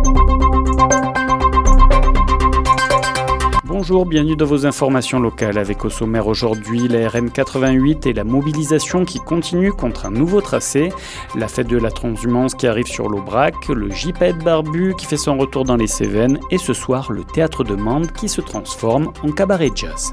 Bonjour, bienvenue dans vos informations locales. Avec au sommaire aujourd'hui la RN 88 et la mobilisation qui continue contre un nouveau tracé, la fête de la transhumance qui arrive sur l'Aubrac, le gypaète barbu qui fait son retour dans les Cévennes et ce soir le théâtre de Mende qui se transforme en cabaret jazz.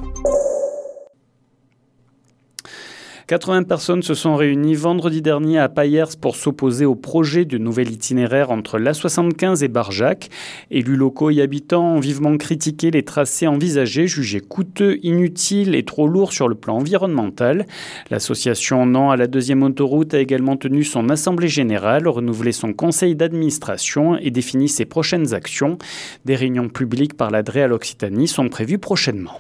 80 personnes se sont réunies vendredi dernier à Payers pour s'opposer au projet de nouvel itinéraire entre l'A75 et Barjac. Élus locaux et habitants ont vivement critiqué les tracés envisagés, jugés coûteux, inutiles et trop lourds sur le plan environnemental. L'association Non à la deuxième autoroute a également tenu son assemblée générale, renouvelé son conseil d'administration et défini ses prochaines actions. Des réunions publiques par la DREAL Occitanie sont prévues prochainement.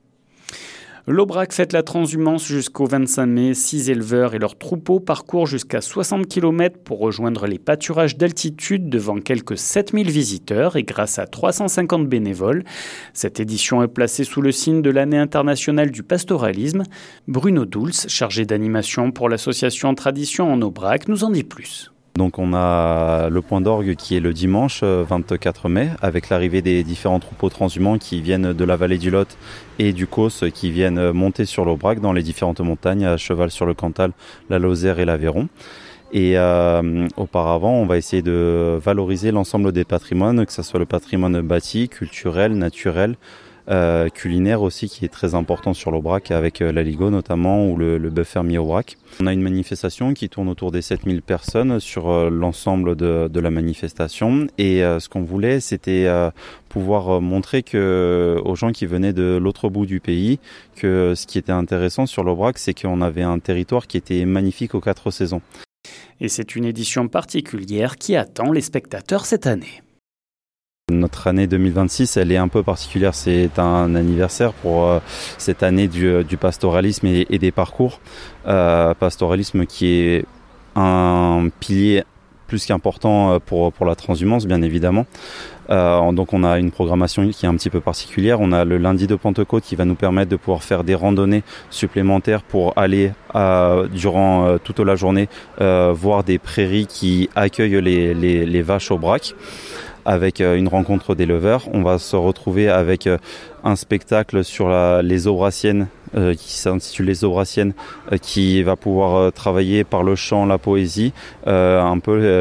L'Aubrac fête la transhumance jusqu'au 25 mai. 6 éleveurs et leurs troupeaux parcourent jusqu'à 60 km pour rejoindre les pâturages d'altitude devant quelques 7000 visiteurs et grâce à 350 bénévoles. Cette édition est placée sous le signe de l'année internationale du pastoralisme. Bruno Doulz, chargé d'animation pour l'association Tradition en Aubrac, nous en dit plus. Donc on a le point d'orgue qui est le dimanche 24 mai avec l'arrivée des différents troupeaux transhumants qui viennent de la vallée du Lot et du Causse qui viennent monter sur l'Aubrac dans les différentes montagnes à cheval sur le Cantal, la Lozère et l'Aveyron. Et auparavant, on va essayer de valoriser l'ensemble des patrimoines, que ce soit le patrimoine bâti, culturel, naturel, culinaire aussi qui est très important sur l'Aubrac avec l'aligot notamment ou le bœuf fermier Aubrac. On a une manifestation qui tourne autour des 7000 personnes sur l'ensemble de la manifestation et ce qu'on voulait c'était pouvoir montrer aux gens qui venaient de l'autre bout du pays que ce qui était intéressant sur l'Aubrac c'est qu'on avait un territoire qui était magnifique aux 4 saisons. Et c'est une édition particulière qui attend les spectateurs cette année. Notre année 2026, elle est un peu particulière. C'est un anniversaire pour cette année du pastoralisme et des parcours. Pastoralisme qui est un pilier plus qu'important pour la transhumance, bien évidemment. Donc on a une programmation qui est un petit peu particulière. On a le lundi de Pentecôte qui va nous permettre de pouvoir faire des randonnées supplémentaires pour aller durant toute la journée voir des prairies qui accueillent les vaches au brac. Avec une rencontre d'éleveurs. On va se retrouver avec un spectacle sur les Aubraciennes, qui s'intitule Les Aubraciennes, qui va pouvoir travailler par le chant, la poésie, un peu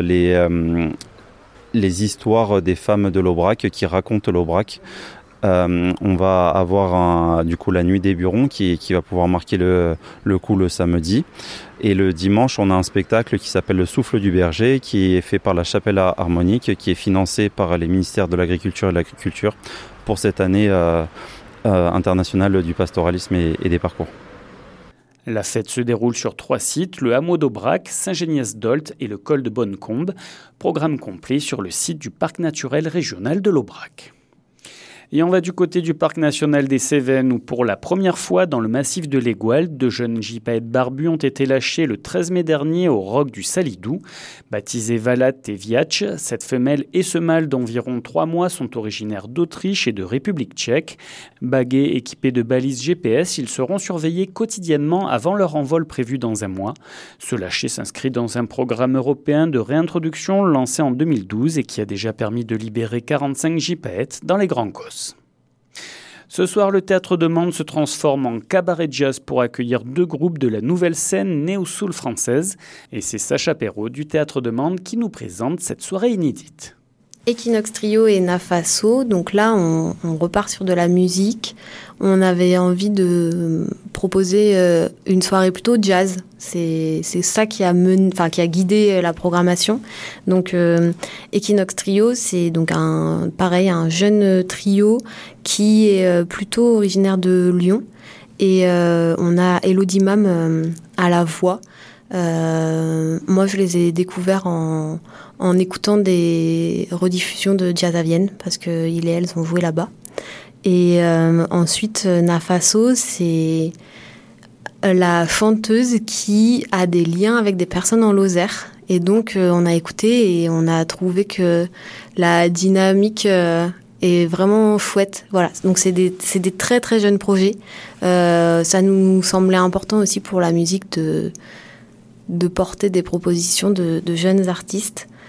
les histoires des femmes de l'Aubrac qui racontent l'Aubrac. On va avoir du coup la nuit des Burons qui va pouvoir marquer le coup le samedi. Et le dimanche, on a un spectacle qui s'appelle Le Souffle du Berger, qui est fait par la Chapelle Harmonique, qui est financé par les ministères de l'Agriculture et de l'Agriculture pour cette année internationale du pastoralisme et des parcours. La fête se déroule sur 3 sites, le hameau d'Aubrac, Saint-Géniès-d'Olt et le col de Bonnecombe. Programme complet sur le site du Parc naturel régional de l'Aubrac. Et on va du côté du Parc national des Cévennes où pour la première fois dans le massif de l'Aigual, 2 jeunes gypaètes barbus ont été lâchés le 13 mai dernier au roc du Salidou. Baptisés Valat et Viatch, cette femelle et ce mâle d'environ 3 mois sont originaires d'Autriche et de République tchèque. Bagués équipés de balises GPS, ils seront surveillés quotidiennement avant leur envol prévu dans un mois. Ce lâcher s'inscrit dans un programme européen de réintroduction lancé en 2012 et qui a déjà permis de libérer 45 gypaètes dans les Grands Causses. Ce soir, le théâtre de Mende se transforme en cabaret jazz pour accueillir 2 groupes de la nouvelle scène néo-soul française. Et c'est Sacha Perrault du théâtre de Mende qui nous présente cette soirée inédite. Equinox Trio et Nafaso, donc là on repart sur de la musique. On avait envie de proposer une soirée plutôt jazz. C'est ça qui a guidé la programmation. Donc Equinox Trio, c'est donc un jeune trio qui est plutôt originaire de Lyon. Et on a Elodie Mam à la voix. Moi, je les ai découverts en écoutant des rediffusions de Jazz à Vienne parce qu'ils et elles ont joué là-bas. Et ensuite, Nafaso, c'est la chanteuse qui a des liens avec des personnes en Lozère. Et donc, on a écouté et on a trouvé que la dynamique est vraiment chouette. Voilà. Donc, c'est des très, très jeunes projets. Ça nous semblait important aussi pour la musique de porter des propositions de jeunes artistes.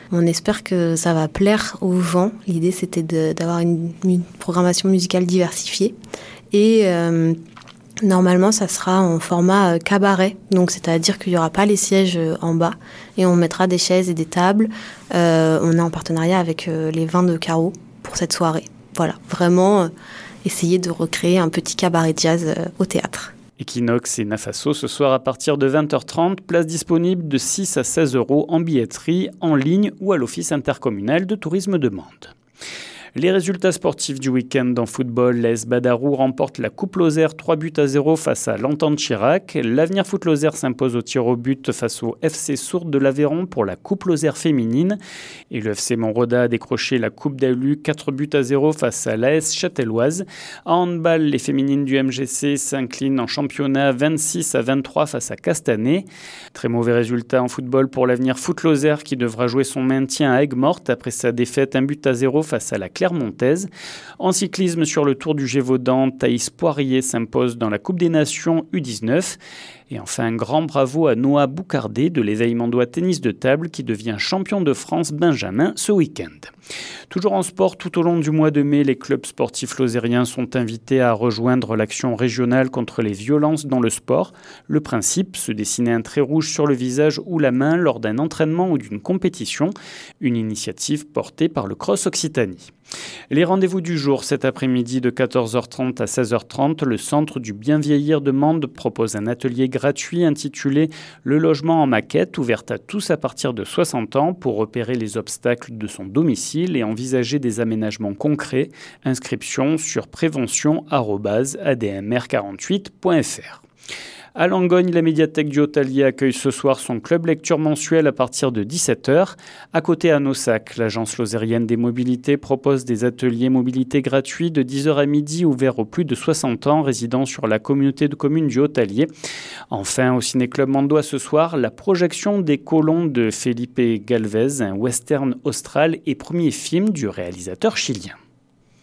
On espère que ça va plaire aux gens. L'idée, c'était d'avoir une programmation musicale diversifiée. Et normalement, ça sera en format cabaret. Donc, c'est-à-dire qu'il n'y aura pas les sièges en bas. Et on mettra des chaises et des tables. On est en partenariat avec les Vins de Carreau pour cette soirée. Voilà, vraiment essayer de recréer un petit cabaret jazz au théâtre. Equinox et Nafaso ce soir à partir de 20h30, place disponible de 6 à 16 € en billetterie, en ligne ou à l'Office intercommunal de tourisme de Mende. Les résultats sportifs du week-end en football, l'AS Badarou remporte la Coupe Lozère 3-0 face à l'Entente Chirac. L'Avenir Foot Lozère s'impose au tir au but face au FC Sourde de l'Aveyron pour la Coupe Lozère féminine. Et le FC Montroda a décroché la Coupe d'Alu 4-0 face à l'AS Châtelloise. En handball, les féminines du MGC s'inclinent en championnat 26-23 face à Castanet. Très mauvais résultat en football pour l'Avenir Foot Lozère qui devra jouer son maintien à Aigues-Mortes après sa défaite 1-0 face à la Clermontaise. En cyclisme sur le Tour du Gévaudan, Thaïs Poirier s'impose dans la Coupe des Nations U19. Et enfin, un grand bravo à Noah Boucardé de l'Éveil Mandois Tennis de Table qui devient champion de France Benjamin ce week-end. Toujours en sport, tout au long du mois de mai, les clubs sportifs lozériens sont invités à rejoindre l'action régionale contre les violences dans le sport. Le principe, se dessiner un trait rouge sur le visage ou la main lors d'un entraînement ou d'une compétition. Une initiative portée par le Cross Occitanie. Les rendez-vous du jour, cet après-midi de 14h30 à 16h30, le Centre du Bien Vieillir de Mende propose un atelier gratuit intitulé « Le logement en maquette » ouvert à tous à partir de 60 ans pour repérer les obstacles de son domicile et envisager des aménagements concrets. Inscription sur prévention@admr48.fr. À Langogne, la médiathèque du Haut-Allier accueille ce soir son club lecture mensuel à partir de 17h. À côté, à Nossac, l'agence lozérienne des mobilités propose des ateliers mobilité gratuits de 10h à midi ouverts aux plus de 60 ans résidant sur la communauté de communes du Haut-Allier. Enfin, au Ciné-Club Mandois ce soir, la projection des Colons de Felipe Galvez, un western austral et premier film du réalisateur chilien.